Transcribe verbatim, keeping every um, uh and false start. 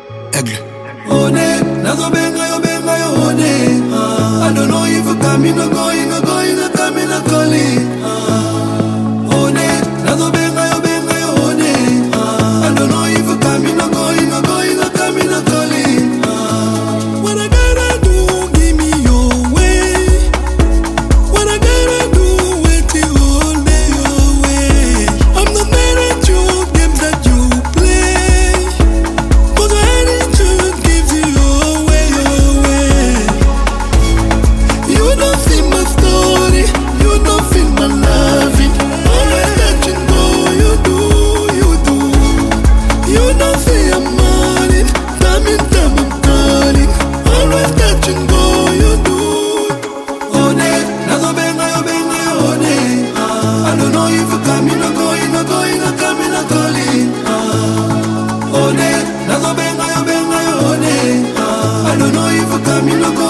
Aigle. One, nazo benga yo benga yo one. I don't know if you coming or going or going or coming or calling. One, nazo benga yo benga yo one. I don't know if you coming or going or going or coming or calling. What I gotta do, give me your way. What I gotta do, wait till all day your way. I'm not mad at you, games that you play. Cause I need to give you your way, your way. You don't feel my story, you don't feel my loving. Always touching, go, you do, you do. You don't feel I'm money, time in time I'm calling. Always touching, go, you do. One, nazo benga yo benga yo one. I don't know if you coming or going or going or coming or calling. One, nazo benga yo benga yo one. I don't know if you coming or going.